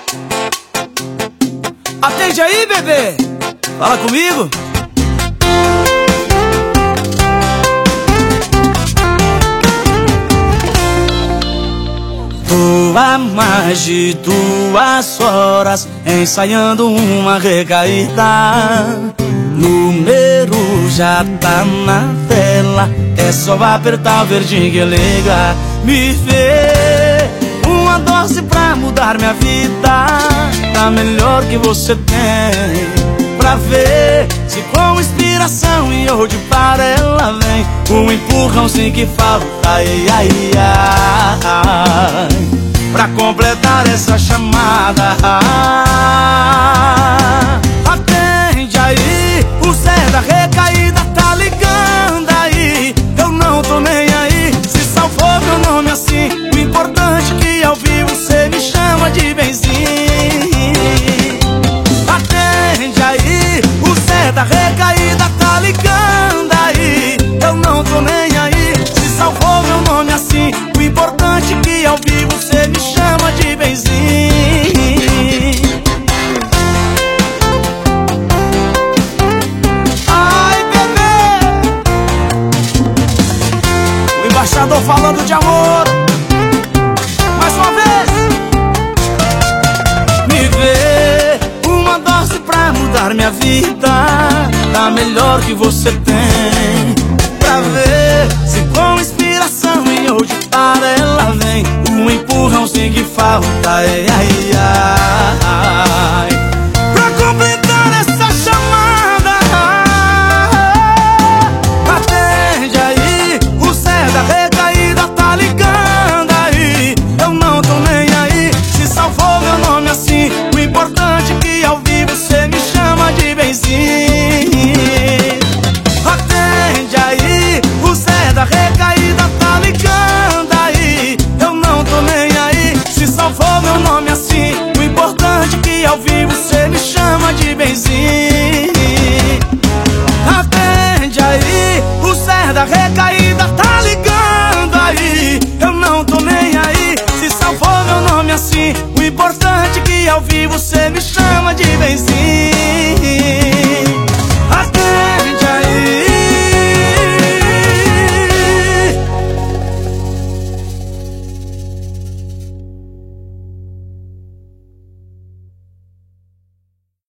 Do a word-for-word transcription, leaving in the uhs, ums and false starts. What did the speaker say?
Atende aí, bebê. Fala comigo. Tô há mais de duas horas ensaiando uma recaída. Número já tá na tela, é só apertar o verdinho que liga. Me vê uma dose pra mudar minha vida, tá melhor que você tem. Pra ver se com inspiração e hoje para ela vem um empurrãozinho que falta, ai, ai, ai, pra completar essa chamada. Atende aí, o Zé da recaída tá ligando aí. Eu não tô nem aí, se salvou meu nome assim. O importante é que ao vivo cê me chama de benzinho. Atende aí, o Zé da recaída tá ligando aí. Eu não tô nem aí, se salvou meu nome assim. O importante é que ao vivo cê me chama de benzinho. Ai, bebê, o embaixador falando de amor. Mais uma vez. Me vê uma dose pra mudar minha vida, tá melhor que você tem. Pra ver se com inspiração e hoje para ela vem um empurrãozinho que falta, ai, ai, ai, pra completar essa chamada. Atende aí, o Zé da recaída tá ligando aí. Eu não tô nem aí, se salvou meu nome assim. O importante é que ao vivo cê me chama de benzinho. Atende aí, o Zé da recaída tá ligando aí. Eu não tô nem aí, se salvou meu nome assim. O importante é que ao vivo cê me chama de benzinho. Atende aí, o Zé da recaída